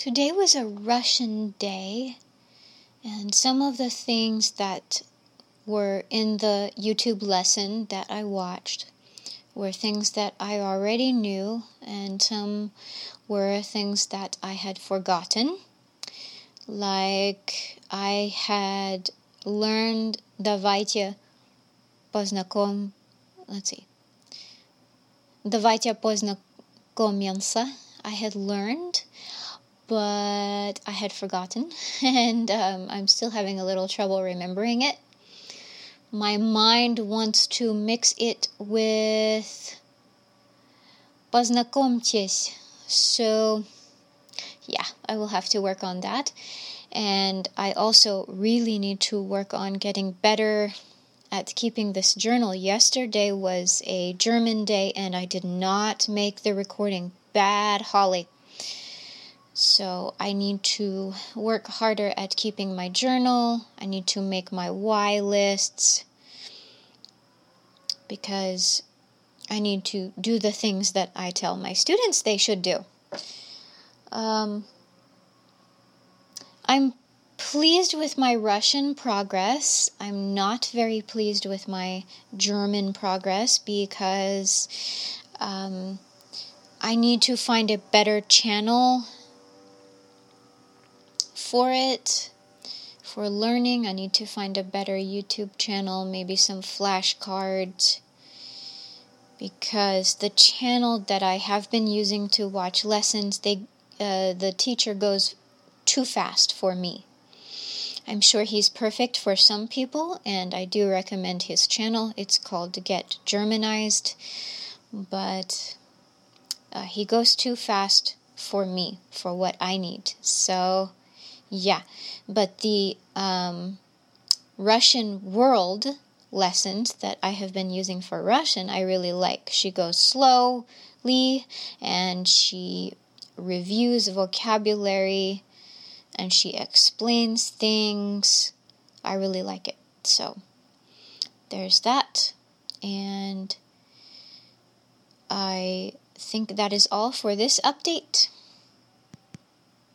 Today was a Russian day, and some of the things that were in the YouTube lesson that I watched were things that I already knew, and some were things that I had forgotten. Like I had learned Давайте познакомимся. I had learned, but I had forgotten, and I'm still having a little trouble remembering it. My mind wants to mix it with познакомьтесь, so yeah, I will have to work on that. And I also really need to work on getting better at keeping this journal. Yesterday was a German day, and I did not make the recording. Bad Holly. So I need to work harder at keeping my journal. I need to make my why lists, because I need to do the things that I tell my students they should do. I'm pleased with my Russian progress. I'm not very pleased with my German progress because I need to find a better channel for it. For learning, I need to find a better YouTube channel, maybe some flashcards, because the channel that I have been using to watch lessons, the teacher goes too fast for me. I'm sure he's perfect for some people, and I do recommend his channel. It's called Get Germanized, but he goes too fast for me, for what I need. So, yeah. But the Russian world lessons that I have been using for Russian, I really like. She goes slowly, and she reviews vocabulary, and she explains things. I really like it. So there's that. And I think that is all for this update.